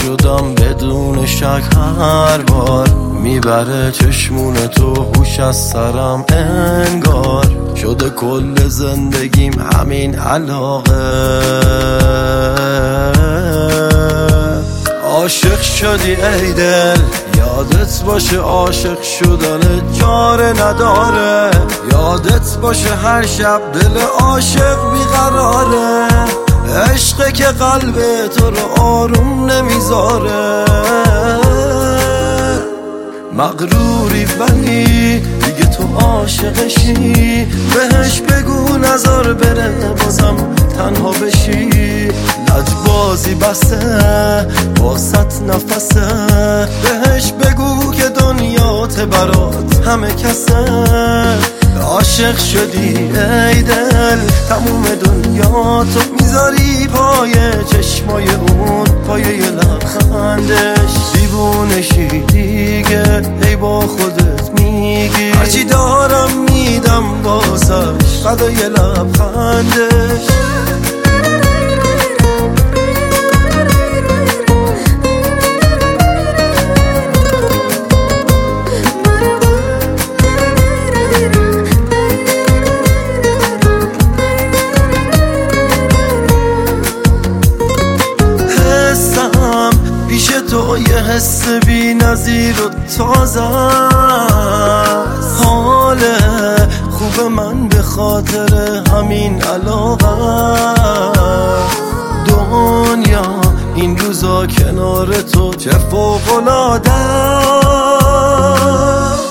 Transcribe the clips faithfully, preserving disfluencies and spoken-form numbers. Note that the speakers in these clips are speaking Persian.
شدم بدون شک هر بار، میبره چشمون تو هوش از سرم انگار، شده کل زندگیم همین علاقه. عاشق شدی ای دل، یادت باشه عاشق شدن جاره نداره، یادت باشه هر شب دل عاشق بیقراره، عشقه که قلب تو رو آروم نمیذاره. مغروری ولی دیگه تو عاشقشی، بهش بگو نظر بره بازم تنها بشی، لجبازی بسته واسط نفسه، بهش بگو که دنیات برات همه کسه. عاشق شدی ای دل، تموم دنیا تو میذاری پای چشمای اون، پای یه لبخندش دیوونشی دیگه، ای با خودت میگی هرچی دارم میدم واسش فدای لبخندش. تو یه حس بی نظیر و تازه، حال خوب من به خاطر همین علاقه، دنیا این روزا کنار تو چه فوق‌العاده است.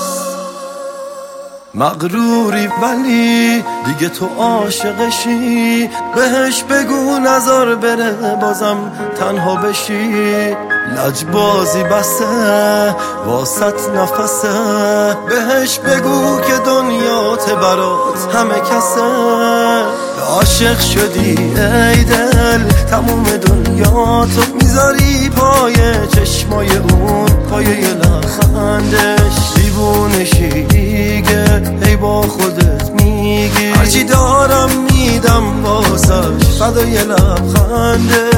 مغروری ولی دیگه تو عاشقشی، بهش بگو نظر بره بازم تنها بشی، لجبازی بسته واسط نفسه، بهش بگو که دنیات برات همه کسه. عاشق شدی ای دل، تموم دنیا تو میذاری پای چشمای اون، پای یه لبخندش دیوونشی دیگه، ای با خودت میگی هرچی دارم میدم واسش فدای لبخندش.